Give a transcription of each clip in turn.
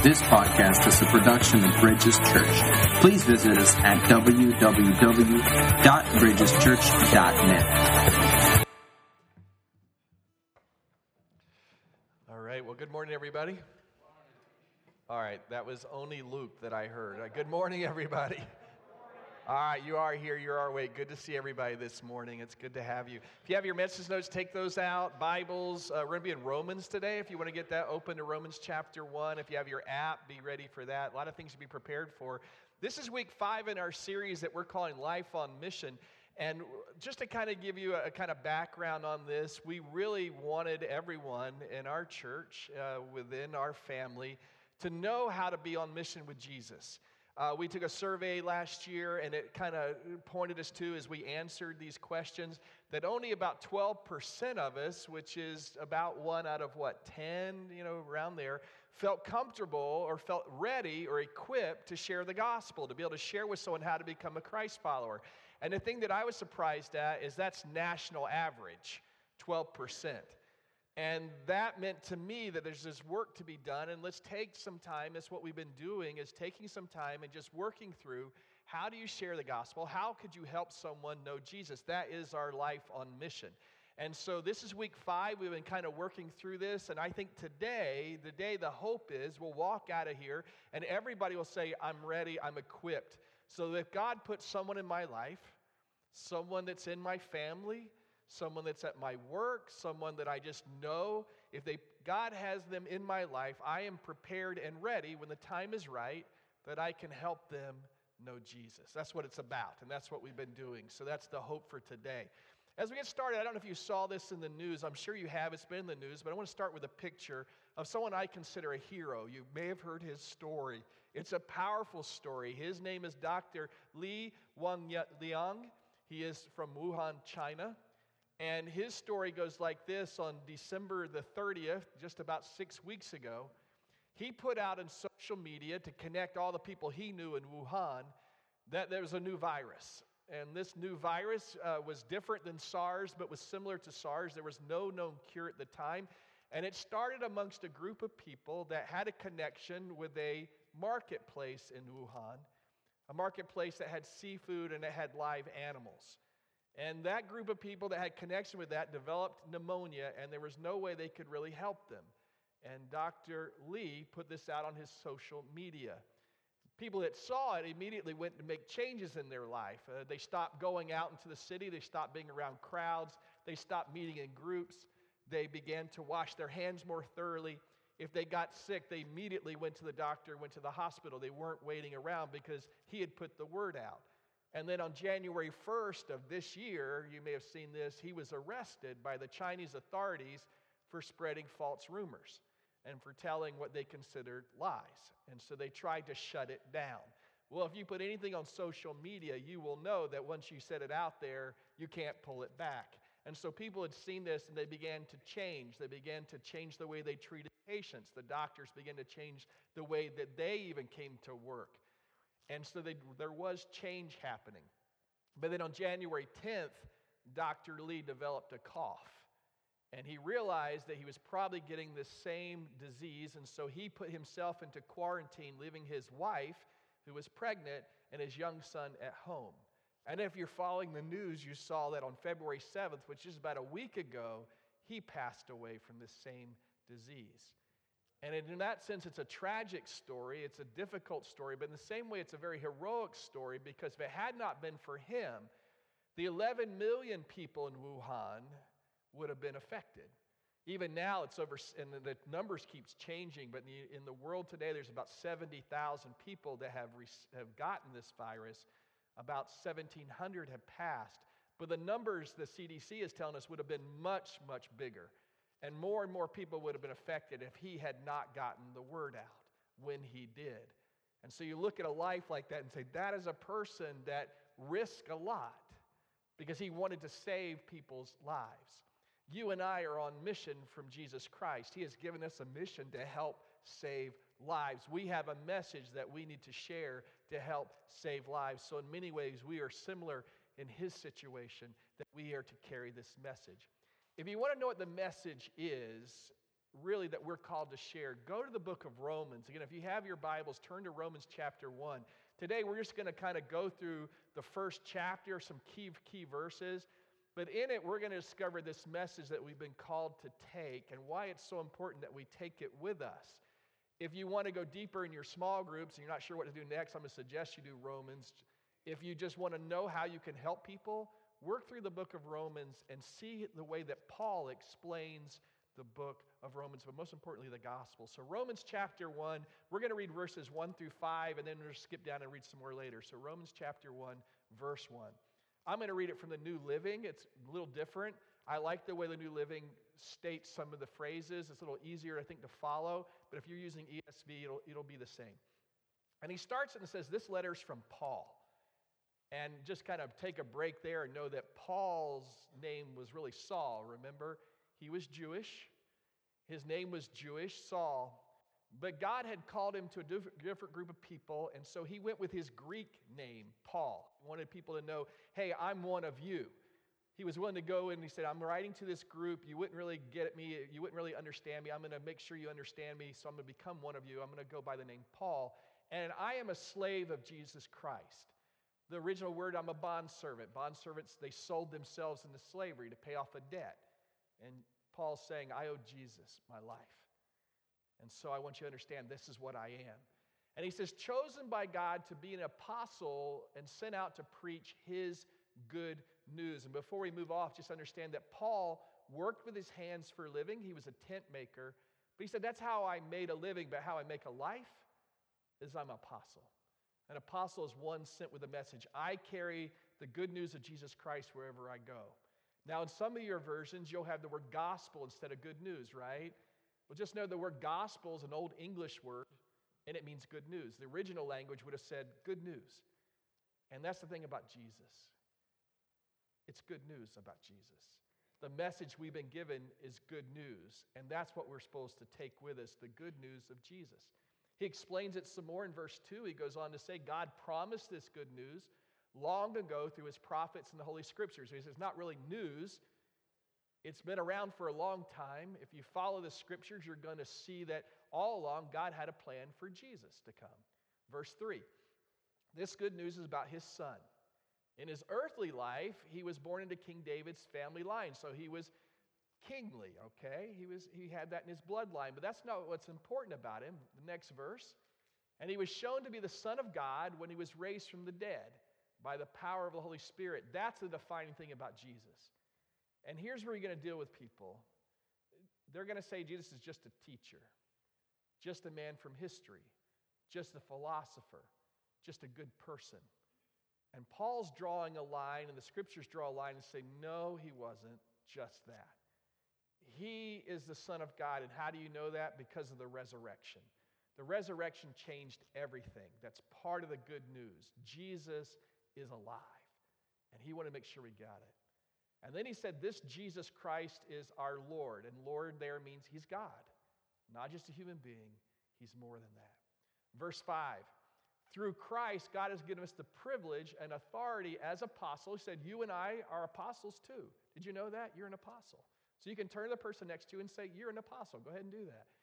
This podcast is a production of Bridges Church. Please visit us at www.bridgeschurch.net. All right, well, good morning, everybody. All right, that was only Luke that I heard. Good morning, everybody. All right, you are here, you are awake. Good to see everybody this morning. It's good to have you. If you have your message notes, take those out. Bibles, we're going to be in Romans today. If you want to get that open to Romans chapter 1. If you have your app, be ready for that. A lot of things to be prepared for. This is week 5 in our series that we're calling Life on Mission. And just to kind of give you a kind of background on this, we really wanted everyone in our church, within our family, to know how to be on mission with Jesus. We took a survey last year, and it kind of pointed us to, as we answered these questions, that only about 12% of us, which is about 1 out of 10, around there, felt comfortable or felt ready or equipped to share the gospel, to be able to share with someone how to become a Christ follower. And the thing that I was surprised at is that's national average, 12%. And that meant to me that there's this work to be done, and let's take some time. That's what we've been doing, is taking some time and just working through how do you share the gospel? How could you help someone know Jesus? That is our life on mission. And so this is week 5. We've been kind of working through this, and I think today, the hope is we'll walk out of here, and everybody will say, I'm ready, I'm equipped. So if God puts someone in my life, someone that's in my family, someone that's at my work, someone that I just know, God has them in my life, I am prepared and ready when the time is right that I can help them know Jesus. That's what it's about, and that's what we've been doing. So that's the hope for today. As we get started, I don't know if you saw this in the news. I'm sure you have. It's been in the news, but I want to start with a picture of someone I consider a hero. You may have heard his story. It's a powerful story. His name is Dr. Li Wanliang. He is from Wuhan, China. And his story goes like this. On December the 30th, just about 6 weeks ago, he put out on social media to connect all the people he knew in Wuhan that there was a new virus. And this new virus was different than SARS, but was similar to SARS. There was no known cure at the time. And it started amongst a group of people that had a connection with a marketplace in Wuhan, a marketplace that had seafood and it had live animals. And that group of people that had connection with that developed pneumonia, and there was no way they could really help them. And Dr. Li put this out on his social media. People that saw it immediately went to make changes in their life. They stopped going out into the city. They stopped being around crowds. They stopped meeting in groups. They began to wash their hands more thoroughly. If they got sick, they immediately went to the doctor, went to the hospital. They weren't waiting around because he had put the word out. And then on January 1st of this year, you may have seen this, he was arrested by the Chinese authorities for spreading false rumors and for telling what they considered lies. And so they tried to shut it down. Well, if you put anything on social media, you will know that once you set it out there, you can't pull it back. And so people had seen this and they began to change. They began to change the way they treated patients. The doctors began to change the way that they even came to work. And so there was change happening. But then on January 10th, Dr. Li developed a cough. And he realized that he was probably getting the same disease. And so he put himself into quarantine, leaving his wife, who was pregnant, and his young son at home. And if you're following the news, you saw that on February 7th, which is about a week ago, he passed away from the same disease. And in that sense, it's a tragic story, it's a difficult story, but in the same way, it's a very heroic story, because if it had not been for him, the 11 million people in Wuhan would have been affected. Even now, it's over, and the numbers keeps changing, but in the world today, there's about 70,000 people that have gotten this virus. About 1,700 have passed. But the numbers the CDC is telling us would have been much, much bigger. And more people would have been affected if he had not gotten the word out when he did. And so you look at a life like that and say, that is a person that risked a lot because he wanted to save people's lives. You and I are on mission from Jesus Christ. He has given us a mission to help save lives. We have a message that we need to share to help save lives. So in many ways, we are similar in his situation, that we are to carry this message. If you want to know what the message is, really that we're called to share, go to the book of Romans. Again, if you have your Bibles, turn to Romans chapter 1. Today, we're just going to kind of go through the first chapter, some key verses. But in it, we're going to discover this message that we've been called to take and why it's so important that we take it with us. If you want to go deeper in your small groups and you're not sure what to do next, I'm going to suggest you do Romans. If you just want to know how you can help people, work through the book of Romans and see the way that Paul explains the book of Romans, but most importantly, the gospel. So Romans chapter 1, we're going to read verses 1 through 5, and then we'll skip down and read some more later. So Romans chapter 1, verse 1. I'm going to read it from the New Living. It's a little different. I like the way the New Living states some of the phrases. It's a little easier, I think, to follow. But if you're using ESV, it'll be the same. And he starts it and says, this letter's from Paul. And just kind of take a break there and know that Paul's name was really Saul, remember? He was Jewish. His name was Jewish, Saul. But God had called him to a different group of people, and so he went with his Greek name, Paul. He wanted people to know, hey, I'm one of you. He was willing to go and he said, I'm writing to this group. You wouldn't really get me. You wouldn't really understand me. I'm going to make sure you understand me, so I'm going to become one of you. I'm going to go by the name Paul. And I am a slave of Jesus Christ. The original word, I'm a bondservant. Bondservants, they sold themselves into slavery to pay off a debt. And Paul's saying, I owe Jesus my life. And so I want you to understand this is what I am. And he says, chosen by God to be an apostle and sent out to preach his good news. And before we move off, just understand that Paul worked with his hands for a living. He was a tent maker. But he said, that's how I made a living, but how I make a life is I'm an apostle. An apostle is one sent with a message. I carry the good news of Jesus Christ wherever I go. Now, in some of your versions, you'll have the word gospel instead of good news, right? Well, just know the word gospel is an old English word, and it means good news. The original language would have said good news. And that's the thing about Jesus. It's good news about Jesus. The message we've been given is good news, and that's what we're supposed to take with us, the good news of Jesus. He explains it some more in verse 2. He goes on to say, God promised this good news long ago through his prophets in the Holy Scriptures. So he says, it's not really news. It's been around for a long time. If you follow the Scriptures, you're going to see that all along God had a plan for Jesus to come. Verse 3, this good news is about his son. In his earthly life, he was born into King David's family line, so he was kingly, okay? He had that in his bloodline, but that's not what's important about him. The next verse, and he was shown to be the Son of God when he was raised from the dead by the power of the Holy Spirit. That's the defining thing about Jesus. And here's where you're going to deal with people. They're going to say Jesus is just a teacher, just a man from history, just a philosopher, just a good person. And Paul's drawing a line, and the Scriptures draw a line and say, no, he wasn't just that. He is the Son of God, and how do you know that? Because of the resurrection. The resurrection changed everything. That's part of the good news. Jesus is alive, and he wanted to make sure we got it. And then he said, this Jesus Christ is our Lord, and Lord there means he's God, not just a human being. He's more than that. Verse 5, through Christ, God has given us the privilege and authority as apostles. He said, you and I are apostles too. Did you know that? You're an apostle. So you can turn to the person next to you and say, you're an apostle. Go ahead and do that.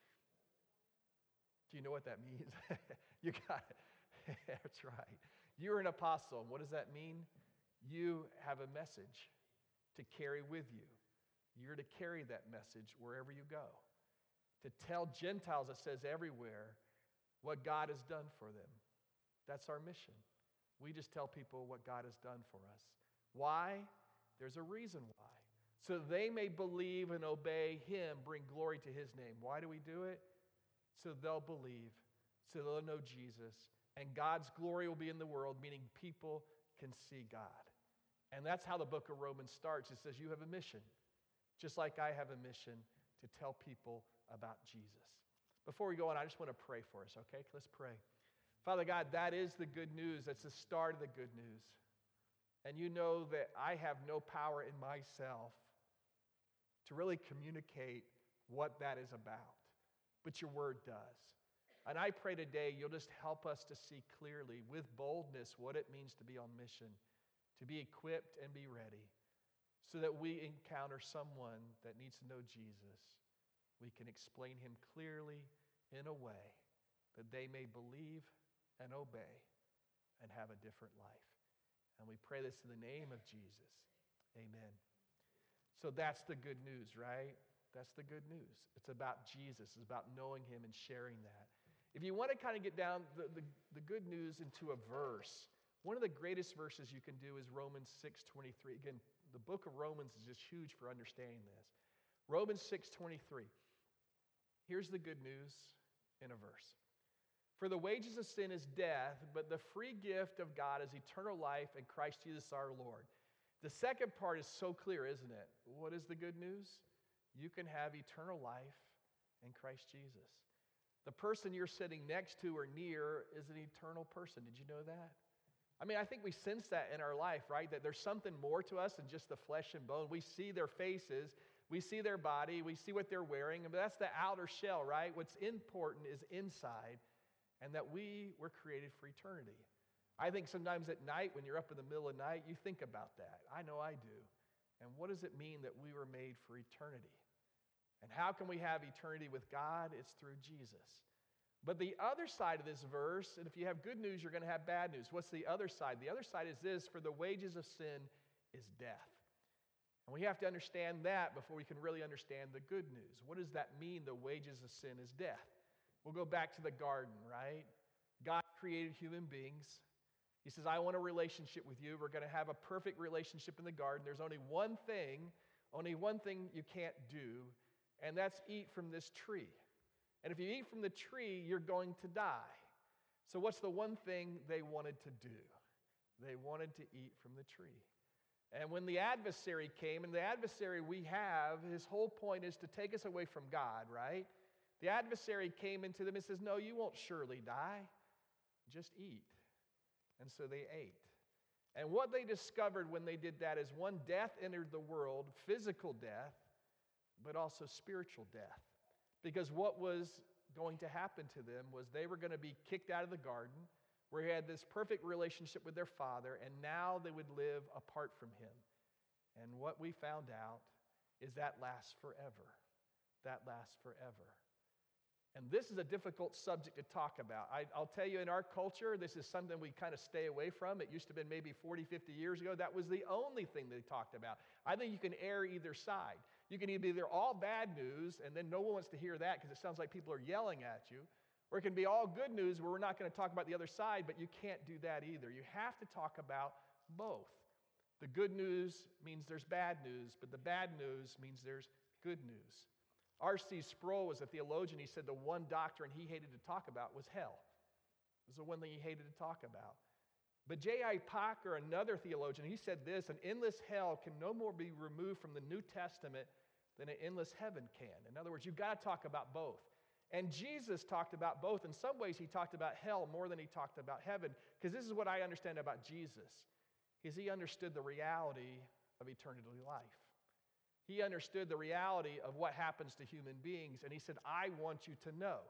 Do you know what that means? You got it. That's right. You're an apostle. What does that mean? You have a message to carry with you. You're to carry that message wherever you go. To tell Gentiles, it says everywhere, what God has done for them. That's our mission. We just tell people what God has done for us. Why? There's a reason why. So they may believe and obey him, bring glory to his name. Why do we do it? So they'll believe, so they'll know Jesus, and God's glory will be in the world, meaning people can see God. And that's how the book of Romans starts. It says you have a mission, just like I have a mission to tell people about Jesus. Before we go on, I just want to pray for us, okay? Let's pray. Father God, that is the good news. That's the start of the good news. And you know that I have no power in myself to really communicate what that is about. But your word does. And I pray today you'll just help us to see clearly with boldness what it means to be on mission, to be equipped and be ready, so that we encounter someone that needs to know Jesus we can explain him clearly in a way that they may believe and obey and have a different life. And we pray this in the name of Jesus. Amen. So that's the good news, right? That's the good news. It's about Jesus. It's about knowing him and sharing that. If you want to kind of get down the good news into a verse, one of the greatest verses you can do is Romans 6:23. Again, the book of Romans is just huge for understanding this. Romans 6:23. Here's the good news in a verse. For the wages of sin is death, but the free gift of God is eternal life in Christ Jesus our Lord. The second part is so clear, isn't it? What is the good news? You can have eternal life in Christ Jesus. The person you're sitting next to or near is an eternal person. Did you know that? I mean, I think we sense that in our life, right? That there's something more to us than just the flesh and bone. We see their faces, we see their body, we see what they're wearing, but that's the outer shell, right? What's important is inside, and that we were created for eternity. I think sometimes at night, when you're up in the middle of the night, you think about that. I know I do. And what does it mean that we were made for eternity? And how can we have eternity with God? It's through Jesus. But the other side of this verse, and if you have good news, you're going to have bad news. What's the other side? The other side is this: for the wages of sin is death. And we have to understand that before we can really understand the good news. What does that mean, the wages of sin is death? We'll go back to the garden, right? God created human beings. He says, I want a relationship with you. We're going to have a perfect relationship in the garden. There's only one thing you can't do, and that's eat from this tree. And if you eat from the tree, you're going to die. So what's the one thing they wanted to do? They wanted to eat from the tree. And when the adversary came, and the adversary we have, his whole point is to take us away from God, right? The adversary came into them and says, no, you won't surely die. Just eat. And so they ate. And what they discovered when they did that is, one, death entered the world, physical death, but also spiritual death. Because what was going to happen to them was they were going to be kicked out of the garden, where he had this perfect relationship with their Father, and now they would live apart from him. And what we found out is that lasts forever. That lasts forever. And this is a difficult subject to talk about. I'll tell you, in our culture, this is something we kind of stay away from. It used to have been maybe 40, 50 years ago. That was the only thing they talked about. I think you can err either side. You can either be all bad news, and then no one wants to hear that because it sounds like people are yelling at you, or it can be all good news where we're not going to talk about the other side, but you can't do that either. You have to talk about both. The good news means there's bad news, but the bad news means there's good news. R.C. Sproul was a theologian. He said the one doctrine he hated to talk about was hell. It was the one thing he hated to talk about. But J.I. Packer, another theologian, he said this: an endless hell can no more be removed from the New Testament than an endless heaven can. In other words, you've got to talk about both. And Jesus talked about both. In some ways, he talked about hell more than he talked about heaven, because this is what I understand about Jesus, is he understood the reality of eternity life. He understood the reality of what happens to human beings, and he said, I want you to know.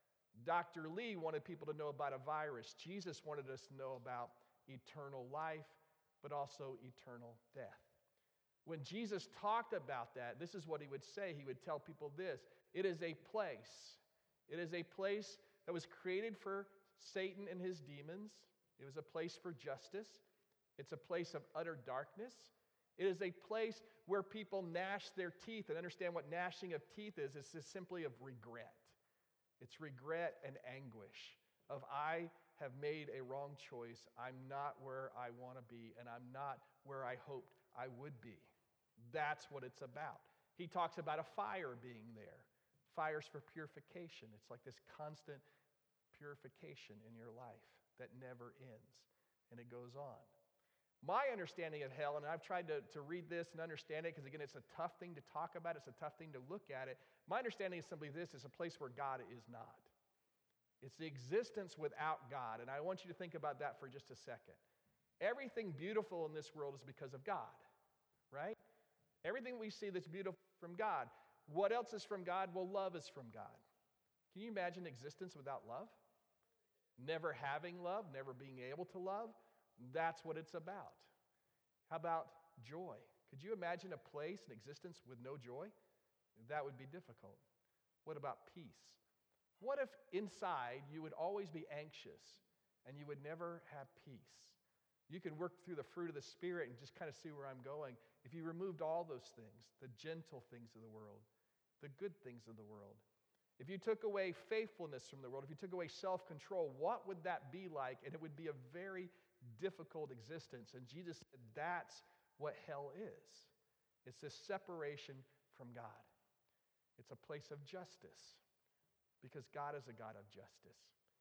Dr. Lee wanted people to know about a virus. Jesus wanted us to know about eternal life, but also eternal death. When Jesus talked about that, this is what he would say. He would tell people this: it is a place. It is a place that was created for Satan and his demons. It was a place for justice. It's a place of utter darkness. It is a place where people gnash their teeth. And understand what gnashing of teeth is. It's just simply of regret. It's regret and anguish of, I have made a wrong choice. I'm not where I want to be, and I'm not where I hoped I would be. That's what it's about. He talks about a fire being there. Fire's for purification. It's like this constant purification in your life that never ends. And it goes on. My understanding of hell, and I've tried to read this and understand it, because again, it's a tough thing to talk about, it's a tough thing to look at it. My understanding is simply this: it's a place where God is not. It's the existence without God, and I want you to think about that for just a second. Everything beautiful in this world is because of God, right? Everything we see that's beautiful is from God. What else is from God? Well, love is from God. Can you imagine existence without love? Never having love, never being able to love? That's what it's about. How about joy? Could you imagine a place, an existence with no joy? That would be difficult. What about peace? What if inside you would always be anxious and you would never have peace? You can work through the fruit of the Spirit and just kind of see where I'm going. If you removed all those things, the gentle things of the world, the good things of the world, if you took away faithfulness from the world, if you took away self-control, what would that be like? And it would be a very difficult existence. And Jesus said that's what hell is. It's this separation from God. It's a place of justice because God is a God of justice.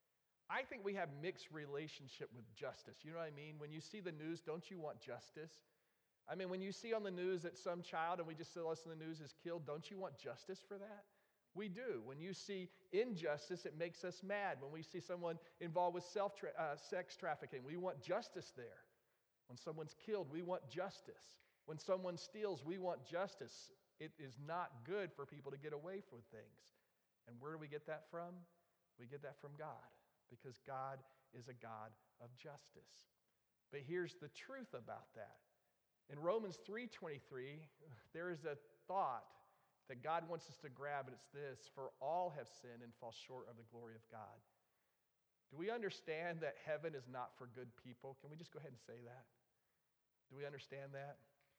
I think we have mixed relationship with justice. You know what I mean? When you see the news, don't you want justice? I mean, when you see on the news that some child, and we just listen to the news, is killed, don't you want justice for that? We do. When you see injustice, it makes us mad. When we see someone involved with sex trafficking, we want justice there. When someone's killed, we want justice. When someone steals, we want justice. It is not good for people to get away from things. And where do we get that from? We get that from God, because God is a God of justice. But here's the truth about that. In Romans 3:23, there is a thought that God wants us to grab, and it's this: for all have sinned and fall short of the glory of God. Do we understand that heaven is not for good people? Can we just go ahead and say that? Do we understand that?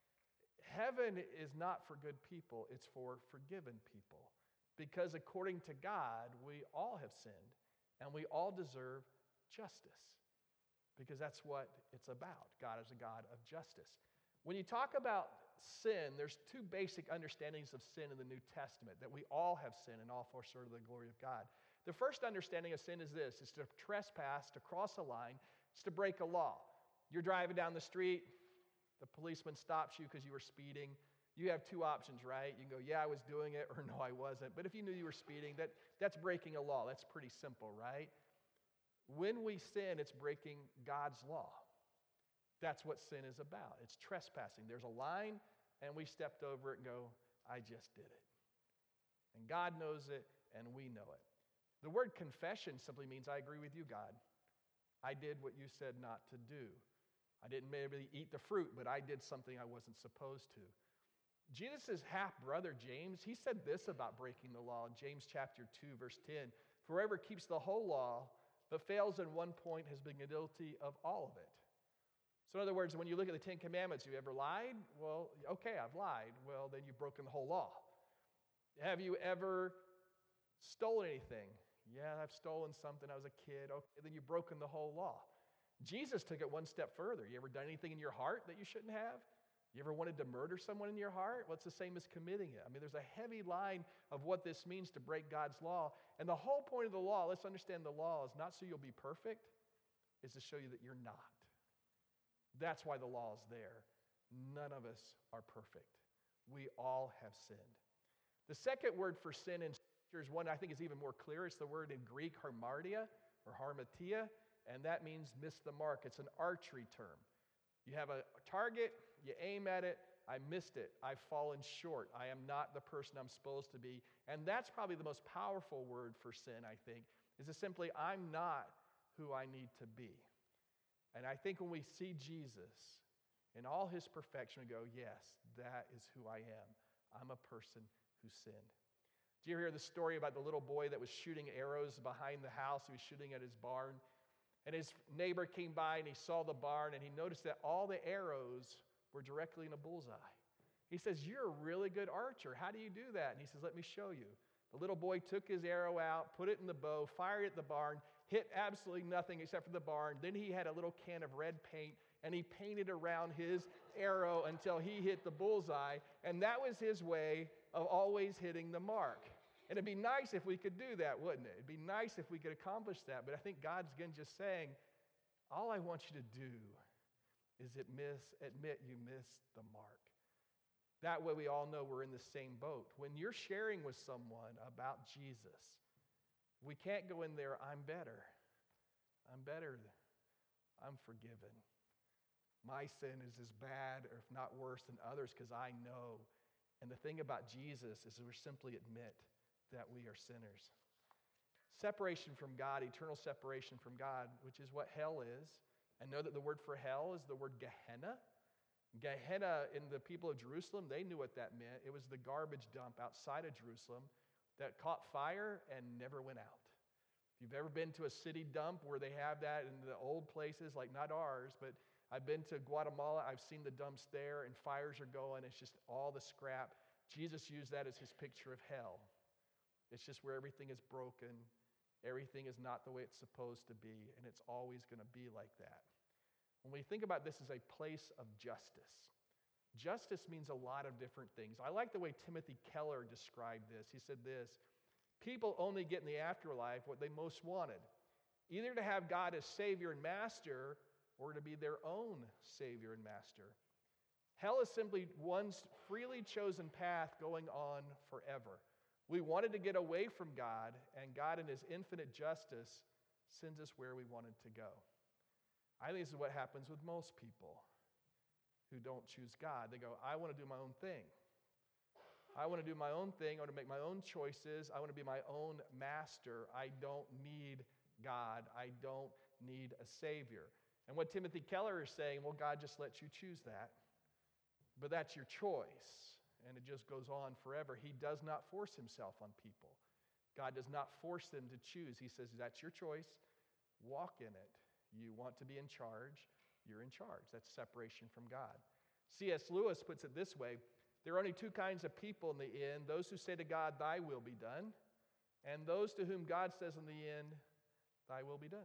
Heaven is not for good people, it's for forgiven people. Because according to God, we all have sinned, and we all deserve justice. Because that's what it's about. God is a God of justice. When you talk about sin, there's two basic understandings of sin in the New Testament, that we all have sinned and all fall short of the glory of God. The first understanding of sin is this: it's to trespass, to cross a line, it's to break a law. You're driving down the street, the policeman stops you because you were speeding. You have two options, right? You can go, yeah, I was doing it, or no, I wasn't. But if you knew you were speeding, that's breaking a law. That's pretty simple, right? When we sin, it's breaking God's law. That's what sin is about. It's trespassing. There's a line, and we stepped over it and go, I just did it. And God knows it, and we know it. The word confession simply means, I agree with you, God. I did what you said not to do. I didn't maybe eat the fruit, but I did something I wasn't supposed to. Jesus' half-brother, James, he said this about breaking the law in James chapter 2, verse 10. For whoever keeps the whole law, but fails in one point, has been guilty of all of it. So in other words, when you look at the Ten Commandments, have you ever lied? Well, okay, I've lied. Well, then you've broken the whole law. Have you ever stolen anything? Yeah, I've stolen something. I was a kid. Okay, then you've broken the whole law. Jesus took it one step further. You ever done anything in your heart that you shouldn't have? You ever wanted to murder someone in your heart? Well, it's the same as committing it. I mean, there's a heavy line of what this means to break God's law. And the whole point of the law, let's understand the law, is not so you'll be perfect, is to show you that you're not. That's why the law is there. None of us are perfect. We all have sinned. The second word for sin in Scripture is one I think is even more clear. It's the word in Greek, harmartia, or harmatia, and that means miss the mark. It's an archery term. You have a target, you aim at it, I missed it, I've fallen short, I am not the person I'm supposed to be. And that's probably the most powerful word for sin, I think, is to simply, I'm not who I need to be. And I think when we see Jesus in all his perfection, we go, yes, that is who I am. I'm a person who sinned. Do you hear the story about the little boy that was shooting arrows behind the house? He was shooting at his barn. And his neighbor came by and he saw the barn and he noticed that all the arrows were directly in a bullseye. He says, you're a really good archer. How do you do that? And he says, let me show you. The little boy took his arrow out, put it in the bow, fired it at the barn, hit absolutely nothing except for the barn. Then he had a little can of red paint and he painted around his arrow until he hit the bullseye. And that was his way of always hitting the mark. And it'd be nice if we could do that, wouldn't it? It'd be nice if we could accomplish that. But I think God's again just saying, all I want you to do is admit you missed the mark. That way we all know we're in the same boat. When you're sharing with someone about Jesus, we can't go in there, I'm better. I'm better. I'm forgiven. My sin is as bad or if not worse than others because I know. And the thing about Jesus is we simply admit that we are sinners. Separation from God, eternal separation from God, which is what hell is. And know that the word for hell is the word Gehenna. Gehenna, in the people of Jerusalem, they knew what that meant. It was the garbage dump outside of Jerusalem that caught fire and never went out. If you've ever been to a city dump where they have that in the old places, like not ours, but I've been to Guatemala, I've seen the dumps there, and fires are going, it's just all the scrap. Jesus used that as his picture of hell. It's just where everything is broken, everything is not the way it's supposed to be, and it's always going to be like that. When we think about this as a place of justice, justice means a lot of different things. I like the way Timothy Keller described this. He said this: people only get in the afterlife what they most wanted, either to have God as Savior and Master or to be their own Savior and Master. Hell is simply one's freely chosen path going on forever. We wanted to get away from God, and God in his infinite justice sends us where we wanted to go. I think this is what happens with most people who don't choose God. They go, I want to do my own thing. I want to do my own thing. I want to make my own choices. I want to be my own master. I don't need God. I don't need a Savior. And what Timothy Keller is saying, well, God just lets you choose that. But that's your choice. And it just goes on forever. He does not force himself on people. God does not force them to choose. He says, that's your choice. Walk in it. You want to be in charge, you're in charge. That's separation from God. C.S. Lewis puts it this way: there are only two kinds of people in the end, those who say to God, thy will be done, and those to whom God says in the end, thy will be done.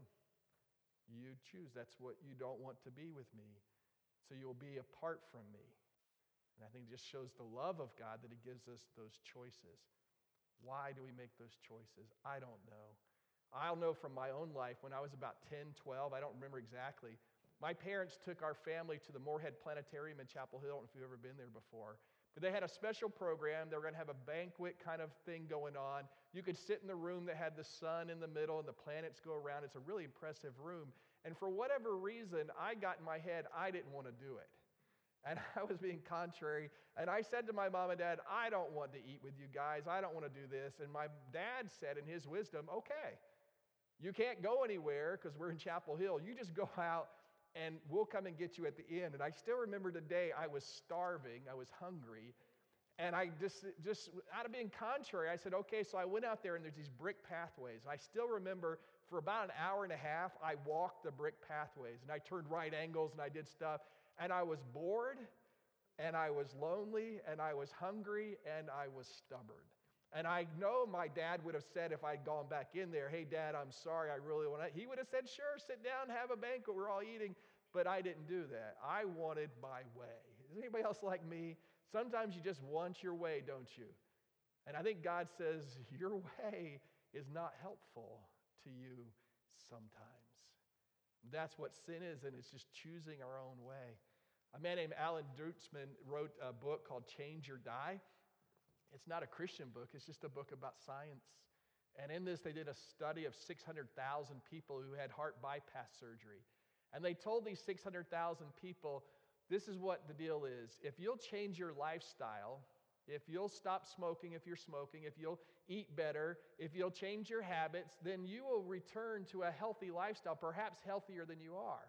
You choose. That's what you don't want to be with me, so you'll be apart from me. And I think it just shows the love of God that he gives us those choices. Why do we make those choices? I don't know. I'll know from my own life when I was about 10, 12, I don't remember exactly. My parents took our family to the Moorhead Planetarium in Chapel Hill. I don't know if you've ever been there before. But they had a special program. They were going to have a banquet kind of thing going on. You could sit in the room that had the sun in the middle and the planets go around. It's a really impressive room. And for whatever reason, I got in my head, I didn't want to do it. And I was being contrary. And I said to my mom and dad, I don't want to eat with you guys. I don't want to do this. And my dad said in his wisdom, okay, you can't go anywhere because we're in Chapel Hill. You just go out and we'll come and get you at the end. And I still remember the day I was starving, I was hungry, and I just out of being contrary, I said, okay, so I went out there and there's these brick pathways. And I still remember for about an hour and a half, I walked the brick pathways and I turned right angles and I did stuff. And I was bored and I was lonely and I was hungry and I was stubborn. And I know my dad would have said if I'd gone back in there, hey, Dad, I'm sorry, I really want to. He would have said, sure, sit down, have a banquet, we're all eating. But I didn't do that. I wanted my way. Is anybody else like me? Sometimes you just want your way, don't you? And I think God says, your way is not helpful to you sometimes. That's what sin is, and it's just choosing our own way. A man named Alan Dutzman wrote a book called Change or Die. It's not a Christian book, it's just a book about science. And in this, they did a study of 600,000 people who had heart bypass surgery. And they told these 600,000 people, this is what the deal is. If you'll change your lifestyle, if you'll stop smoking if you're smoking, if you'll eat better, if you'll change your habits, then you will return to a healthy lifestyle, perhaps healthier than you are.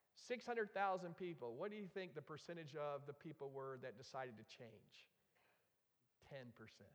600,000 people. What do you think the percentage of the people were that decided to change? 10%.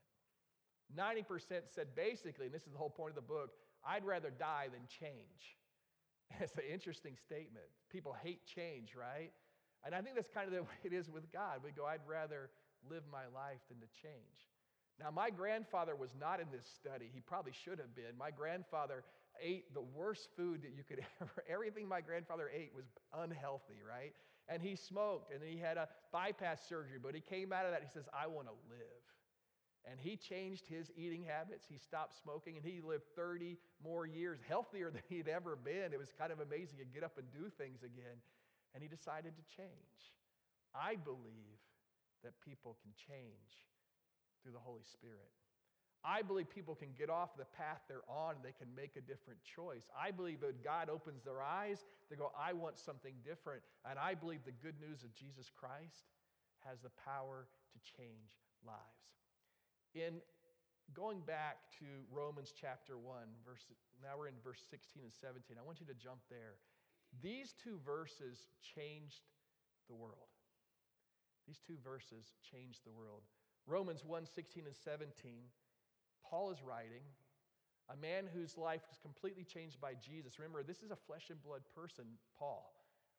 90% said basically, and this is the whole point of the book, I'd rather die than change. It's an interesting statement. People hate change, right? And I think that's kind of the way it is with God. We go, I'd rather live my life than to change. Now, my grandfather was not in this study. He probably should have been. My grandfather ate the worst food that you could ever. Everything my grandfather ate was unhealthy, right? And he smoked, and he had a bypass surgery, but he came out of that, he says, I want to live. And he changed his eating habits. He stopped smoking, and he lived 30 more years, healthier than he'd ever been. It was kind of amazing. He'd get up and do things again. And he decided to change. I believe that people can change through the Holy Spirit. I believe people can get off the path they're on and they can make a different choice. I believe that God opens their eyes, they go, I want something different. And I believe the good news of Jesus Christ has the power to change lives. In going back to Romans chapter 1, now we're in verse 16 and 17. I want you to jump there. These two verses changed the world. These two verses changed the world. Romans 1, 16 and 17, Paul is writing, a man whose life was completely changed by Jesus. Remember, this is a flesh and blood person, Paul.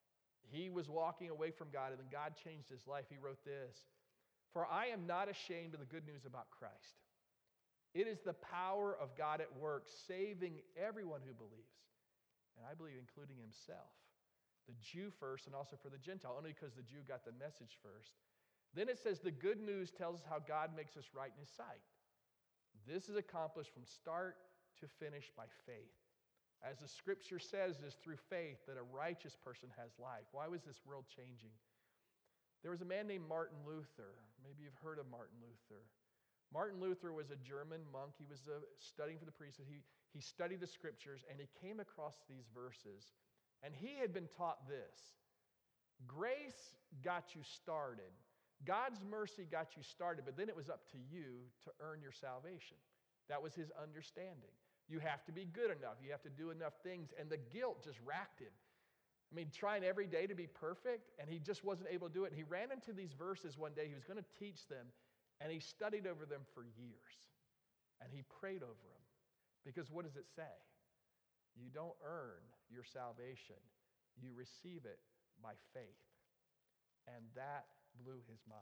He was walking away from God, and then God changed his life. He wrote this, "For I am not ashamed of the good news about Christ. It is the power of God at work, saving everyone who believes." And I believe including himself. The Jew first and also for the Gentile, only because the Jew got the message first. Then it says the good news tells us how God makes us right in his sight. This is accomplished from start to finish by faith. As the scripture says, it is through faith that a righteous person has life. Why was this world changing? There was a man named Martin Luther. Maybe you've heard of Martin Luther. Martin Luther was a German monk. He was studying for the priesthood. He studied the scriptures, and he came across these verses. And he had been taught this: grace got you started. God's mercy got you started, but then it was up to you to earn your salvation. That was his understanding. You have to be good enough. You have to do enough things. And the guilt just racked him. I mean, trying every day to be perfect, and he just wasn't able to do it. And he ran into these verses one day. He was going to teach them, and he studied over them for years. And he prayed over them. Because what does it say? You don't earn your salvation. You receive it by faith. And that blew his mind.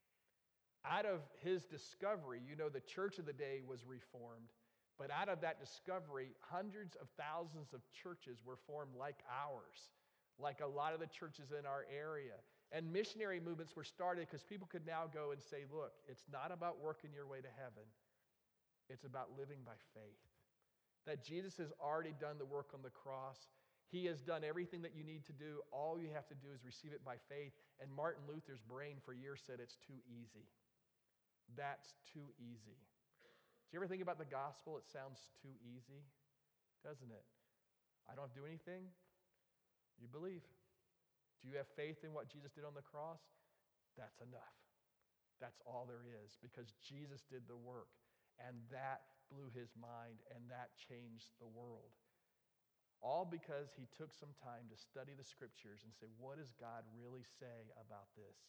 Out of his discovery, the church of the day was reformed. But out of that discovery, hundreds of thousands of churches were formed like ours, like a lot of the churches in our area. And missionary movements were started because people could now go and say, look, it's not about working your way to heaven. It's about living by faith. That Jesus has already done the work on the cross. He has done everything that you need to do. All you have to do is receive it by faith. And Martin Luther's brain for years said it's too easy. That's too easy. Do you ever think about the gospel? It sounds too easy, doesn't it? I don't have to do anything. You believe. Do you have faith in what Jesus did on the cross? That's enough. That's all there is, because Jesus did the work, and that blew his mind, and that changed the world. All because he took some time to study the scriptures and say, what does God really say about this?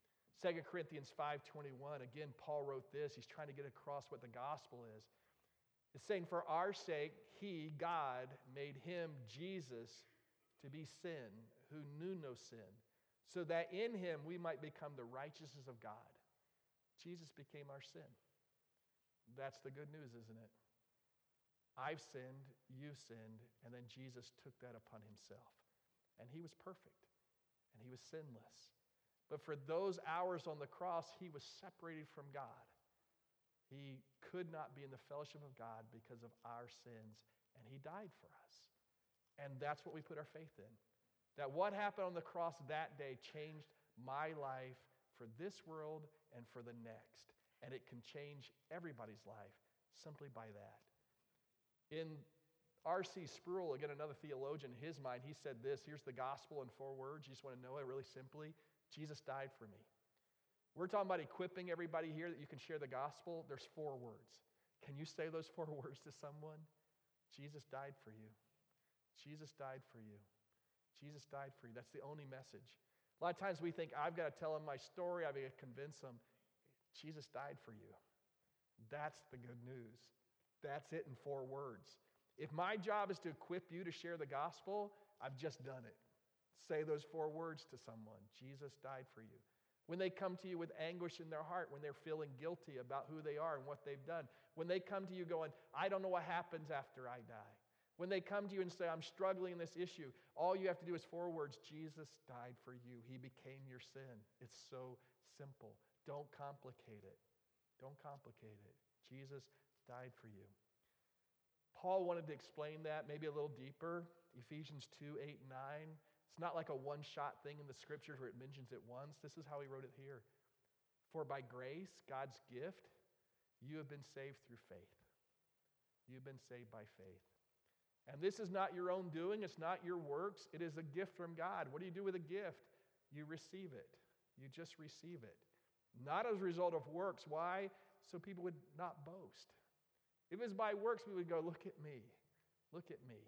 2 Corinthians 5:21, again, Paul wrote this. He's trying to get across what the gospel is. It's saying, for our sake, he, God, made him, Jesus, to be sin, who knew no sin, so that in him we might become the righteousness of God. Jesus became our sin. That's the good news, isn't it? I've sinned, you've sinned, and then Jesus took that upon himself. And he was perfect, and he was sinless. But for those hours on the cross, he was separated from God. He could not be in the fellowship of God because of our sins, and he died for us. And that's what we put our faith in. That what happened on the cross that day changed my life for this world and for the next. And it can change everybody's life simply by that. In R.C. Sproul, again, another theologian, in his mind, he said this. Here's the gospel in 4 words. You just want to know it really simply. Jesus died for me. We're talking about equipping everybody here that you can share the gospel. There's 4 words. Can you say those 4 words to someone? Jesus died for you. Jesus died for you. Jesus died for you. That's the only message. A lot of times we think, I've got to tell them my story. I've got to convince them. Jesus died for you. That's the good news. That's it in 4 words. If my job is to equip you to share the gospel, I've just done it. Say those 4 words to someone. Jesus died for you. When they come to you with anguish in their heart, when they're feeling guilty about who they are and what they've done, when they come to you going, I don't know what happens after I die. When they come to you and say, I'm struggling in this issue, all you have to do is 4 words. Jesus died for you. He became your sin. It's so simple. Don't complicate it. Don't complicate it. Jesus died for you. Paul wanted to explain that maybe a little deeper. Ephesians 2:8-9. It's not like a one-shot thing in the scriptures where it mentions it once. This is how he wrote it here. For by grace, God's gift, you have been saved through faith. You've been saved by faith. And this is not your own doing. It's not your works. It is a gift from God. What do you do with a gift? You receive it. You just receive it. Not as a result of works. Why? So people would not boast. If it was by works, we would go, look at me. Look at me.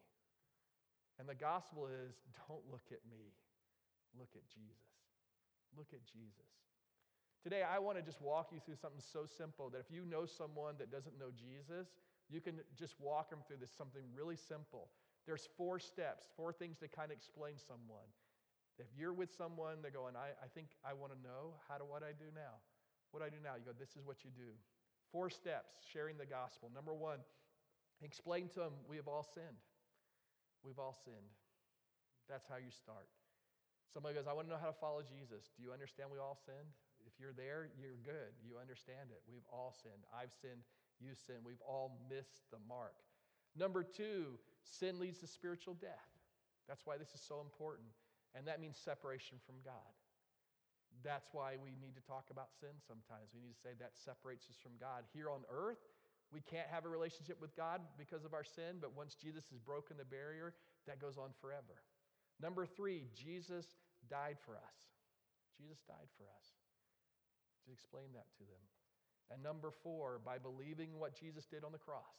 And the gospel is, don't look at me. Look at Jesus. Look at Jesus. Today, I want to just walk you through something so simple that if you know someone that doesn't know Jesus, you can just walk them through this, something really simple. There's 4 steps, 4 things to kind of explain someone. If you're with someone, they're going, I think I want to know, what I do now? What do I do now? You go, this is what you do. 4 steps, sharing the gospel. Number 1, explain to them, we have all sinned. We've all sinned. That's how you start. Somebody goes, I want to know how to follow Jesus. Do you understand we all sinned? If you're there, you're good. You understand it. We've all sinned. I've sinned. You sinned. We've all missed the mark. Number 2, sin leads to spiritual death. That's why this is so important. And that means separation from God. That's why we need to talk about sin sometimes. We need to say that separates us from God. Here on earth, we can't have a relationship with God because of our sin, but once Jesus has broken the barrier, that goes on forever. Number 3, Jesus died for us. Jesus died for us. To explain that to them. And number 4, by believing what Jesus did on the cross,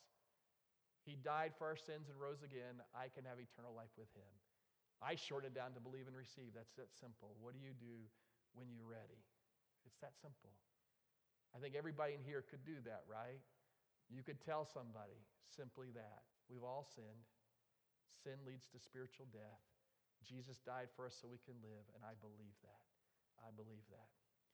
he died for our sins and rose again, I can have eternal life with him. I shorten it down to believe and receive. That's that simple. What do you do when you're ready? It's that simple. I think everybody in here could do that, right? You could tell somebody simply that. We've all sinned. Sin leads to spiritual death. Jesus died for us so we can live, and I believe that. I believe that.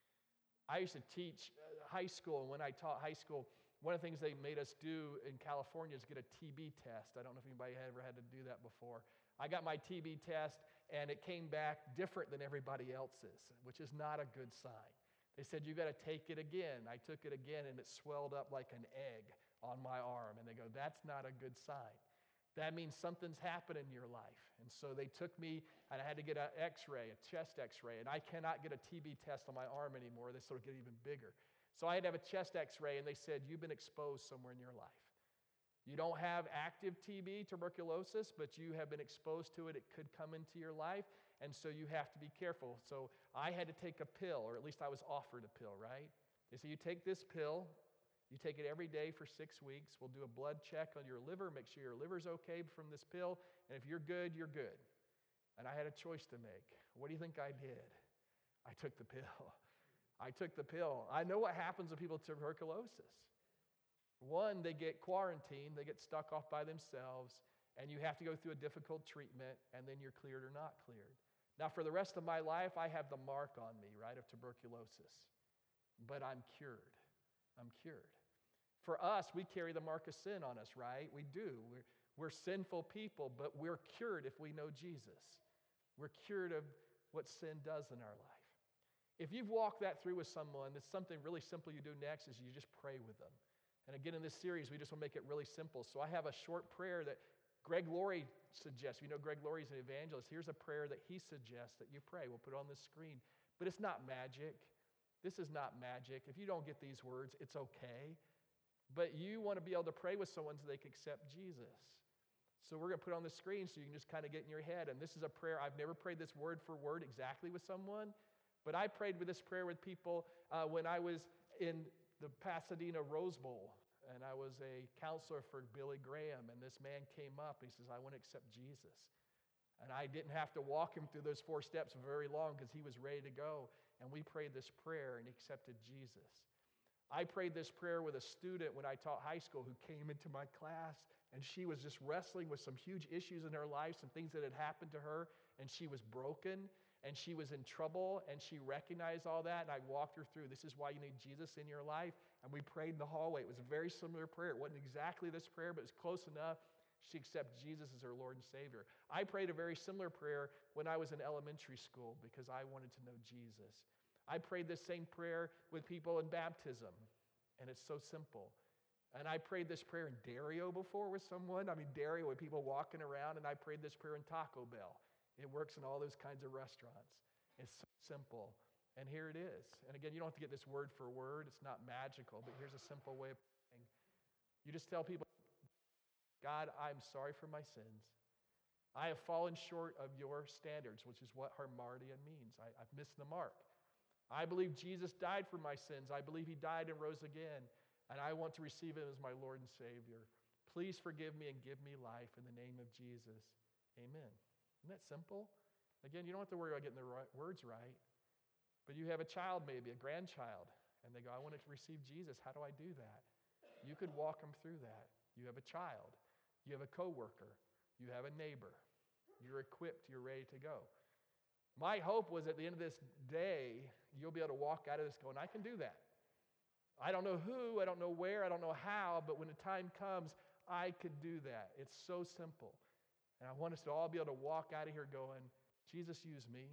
I used to teach high school, and when I taught high school, one of the things they made us do in California is get a TB test. I don't know if anybody ever had to do that before. I got my TB test, and it came back different than everybody else's, which is not a good sign. They said, you got to take it again. I took it again, and it swelled up like an egg on my arm. And they go, that's not a good sign. That means something's happened in your life. And so they took me, and I had to get an x-ray, a chest x-ray, and I cannot get a TB test on my arm anymore. They sort of get even bigger. So I had to have a chest x-ray, and they said, you've been exposed somewhere in your life. You don't have active TB, tuberculosis, but you have been exposed to it. It could come into your life, and so you have to be careful. So I had to take a pill, or at least I was offered a pill, right? They said, you take this pill, you take it every day for 6 weeks. We'll do a blood check on your liver, make sure your liver's okay from this pill, and if you're good, you're good. And I had a choice to make. What do you think I did? I took the pill. I took the pill. I know what happens with people with tuberculosis. One, they get quarantined, they get stuck off by themselves, and you have to go through a difficult treatment, and then you're cleared or not cleared. Now, for the rest of my life, I have the mark on me, right, of tuberculosis. But I'm cured. I'm cured. For us, we carry the mark of sin on us, right? We do. We're sinful people, but we're cured if we know Jesus. We're cured of what sin does in our life. If you've walked that through with someone, it's something really simple you do next is you just pray with them. And again, in this series, we just want to make it really simple. So I have a short prayer that Greg Laurie suggests. You know Greg Laurie's an evangelist. Here's a prayer that he suggests that you pray. We'll put it on the screen. But it's not magic. This is not magic. If you don't get these words, it's okay. But you want to be able to pray with someone so they can accept Jesus. So we're going to put it on the screen so you can just kind of get in your head. And this is a prayer. I've never prayed this word for word exactly with someone, but I prayed with this prayer with people when I was in the Pasadena Rose Bowl. And I was a counselor for Billy Graham. And this man came up. He says, I want to accept Jesus. And I didn't have to walk him through those 4 steps very long because he was ready to go. And we prayed this prayer and he accepted Jesus. I prayed this prayer with a student when I taught high school who came into my class, and she was just wrestling with some huge issues in her life, some things that had happened to her, and she was broken, and she was in trouble, and she recognized all that, and I walked her through, this is why you need Jesus in your life, and we prayed in the hallway. It was a very similar prayer. It wasn't exactly this prayer, but it was close enough. She accepted Jesus as her Lord and Savior. I prayed a very similar prayer when I was in elementary school because I wanted to know Jesus. I prayed this same prayer with people in baptism, and it's so simple. And I prayed this prayer in Dario before with someone. I mean, Dario with people walking around, and I prayed this prayer in Taco Bell. It works in all those kinds of restaurants. It's so simple. And here it is. And again, you don't have to get this word for word. It's not magical, but here's a simple way of praying. You just tell people, God, I'm sorry for my sins. I have fallen short of your standards, which is what hamartia means. I've missed the mark. I believe Jesus died for my sins. I believe he died and rose again, and I want to receive him as my Lord and Savior. Please forgive me and give me life in the name of Jesus. Amen. Isn't that simple? Again, you don't have to worry about getting the words right. But you have a child, maybe a grandchild, and they go, I want to receive Jesus. How do I do that? You could walk them through that. You have a child. You have a coworker. You have a neighbor. You're equipped. You're ready to go. My hope was at the end of this day, you'll be able to walk out of this going, I can do that. I don't know who, I don't know where, I don't know how, but when the time comes, I could do that. It's so simple. And I want us to all be able to walk out of here going, Jesus used me.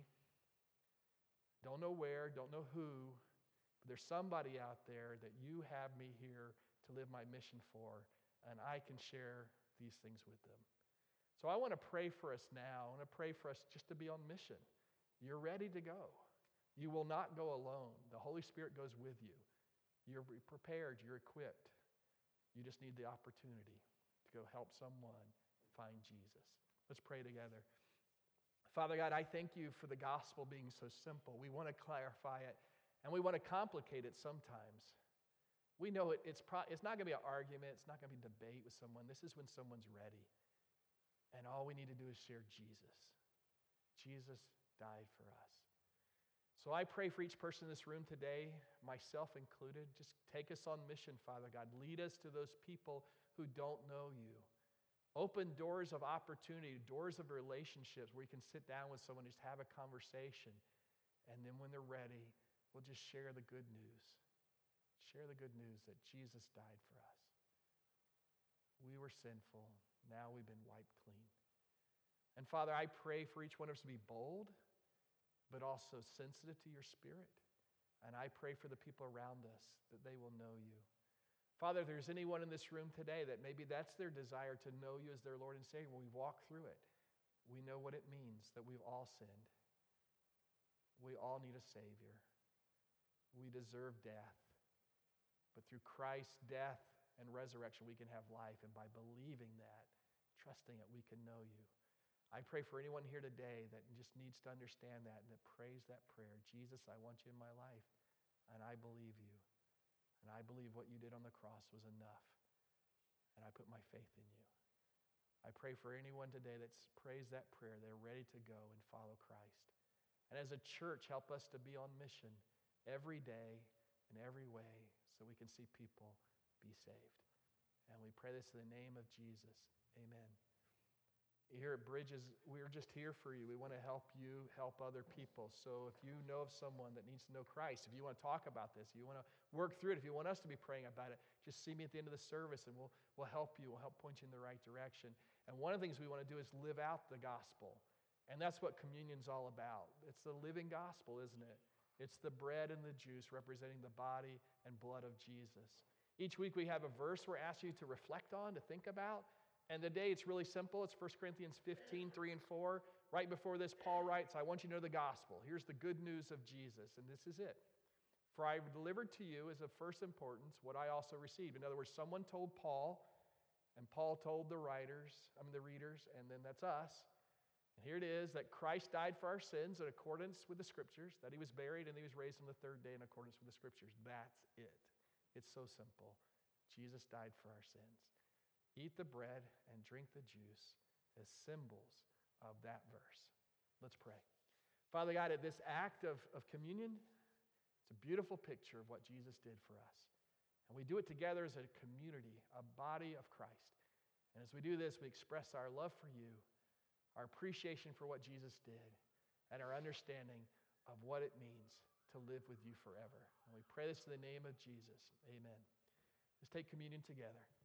Don't know where, don't know who, but there's somebody out there that you have me here to live my mission for, and I can share these things with them. So I want to pray for us now. I want to pray for us just to be on mission. You're ready to go. You will not go alone. The Holy Spirit goes with you. You're prepared. You're equipped. You just need the opportunity to go help someone find Jesus. Let's pray together. Father God, I thank you for the gospel being so simple. We want to clarify it, and we want to complicate it sometimes. We know it's not going to be an argument. It's not going to be a debate with someone. This is when someone's ready. And all we need to do is share Jesus. Jesus died for us. So I pray for each person in this room today, myself included. Just take us on mission, Father God. Lead us to those people who don't know you. Open doors of opportunity, doors of relationships where you can sit down with someone, just have a conversation. And then when they're ready, we'll just share the good news. Share the good news that Jesus died for us. We were sinful. Now we've been wiped clean. And Father, I pray for each one of us to be bold, but also sensitive to your Spirit. And I pray for the people around us that they will know you. Father, if there's anyone in this room today that maybe that's their desire to know you as their Lord and Savior, when we walk through it, we know what it means that we've all sinned. We all need a Savior. We deserve death. But through Christ's death and resurrection, we can have life. And by believing that, trusting it, we can know you. I pray for anyone here today that just needs to understand that and that prays that prayer. Jesus, I want you in my life, and I believe you. And I believe what you did on the cross was enough. And I put my faith in you. I pray for anyone today that prays that prayer. They're ready to go and follow Christ. And as a church, help us to be on mission every day in every way so we can see people be saved. And we pray this in the name of Jesus. Amen. Here at Bridges, we're just here for you. We want to help you help other people. So if you know of someone that needs to know Christ, if you want to talk about this, if you want to work through it, if you want us to be praying about it, just see me at the end of the service and we'll help you. We'll help point you in the right direction. And one of the things we want to do is live out the gospel. And that's what communion's all about. It's the living gospel, isn't it? It's the bread and the juice representing the body and blood of Jesus. Each week we have a verse we're asking you to reflect on, to think about. And today it's really simple. It's 1 Corinthians 15, 3 and 4. Right before this, Paul writes, I want you to know the gospel. Here's the good news of Jesus, and this is it. For I delivered to you as of first importance what I also received. In other words, someone told Paul, and Paul told the readers, and then that's us. And here it is, that Christ died for our sins in accordance with the Scriptures, that he was buried and he was raised on the third day in accordance with the Scriptures. That's it. It's so simple. Jesus died for our sins. Eat the bread and drink the juice as symbols of that verse. Let's pray. Father God, at this act of communion, it's a beautiful picture of what Jesus did for us. And we do it together as a community, a body of Christ. And as we do this, we express our love for you, our appreciation for what Jesus did, and our understanding of what it means to live with you forever. And we pray this in the name of Jesus. Amen. Let's take communion together.